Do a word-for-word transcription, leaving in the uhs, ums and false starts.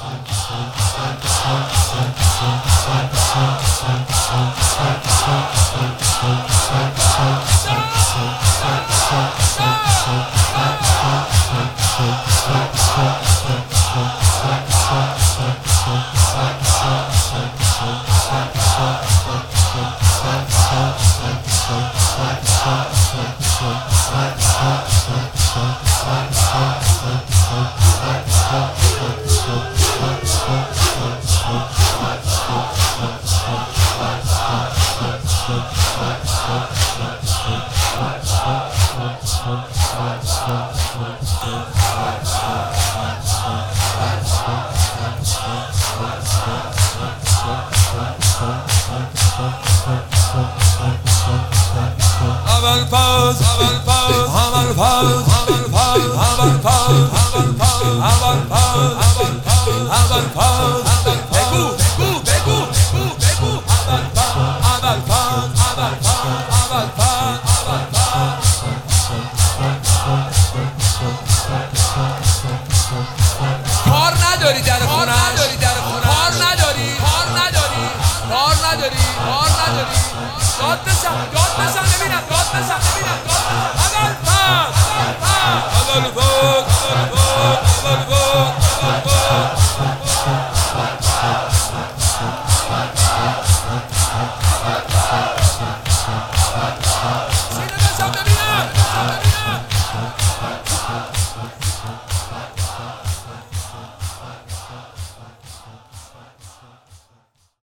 اول پاس اول پاس اول پاس اول پاس اول پاس اول پاس اول پاس اول پاس بگو بگو بگو بگو بگو اول پاس اول پاس اول پاس اول پاس اول پاس کار نداری در خونه نداری در خونه کار نداری کار نداری کار نداری کار نداری داد بزن داد بزن ببینم داد بزن